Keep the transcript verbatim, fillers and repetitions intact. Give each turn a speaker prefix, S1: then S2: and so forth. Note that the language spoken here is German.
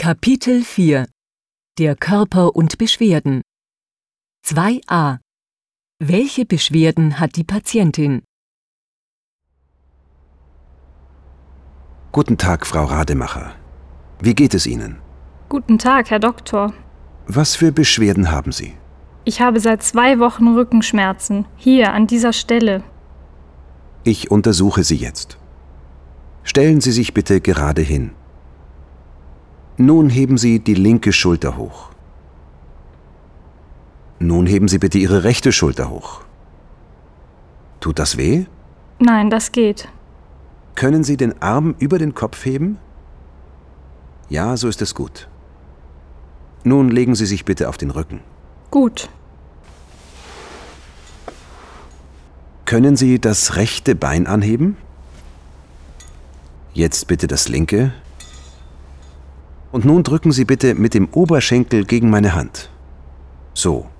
S1: Kapitel vier Der Körper und Beschwerden zwei a Welche Beschwerden hat die Patientin?
S2: Guten Tag, Frau Rademacher. Wie geht es Ihnen?
S3: Guten Tag, Herr Doktor.
S2: Was für Beschwerden haben Sie?
S3: Ich habe seit zwei Wochen Rückenschmerzen. Hier, an dieser Stelle.
S2: Ich untersuche Sie jetzt. Stellen Sie sich bitte gerade hin. Nun heben Sie die linke Schulter hoch. Nun heben Sie bitte Ihre rechte Schulter hoch. Tut das weh?
S3: Nein, das geht.
S2: Können Sie den Arm über den Kopf heben? Ja, so ist es gut. Nun legen Sie sich bitte auf den Rücken.
S3: Gut.
S2: Können Sie das rechte Bein anheben? Jetzt bitte das linke. Und nun drücken Sie bitte mit dem Oberschenkel gegen meine Hand. So.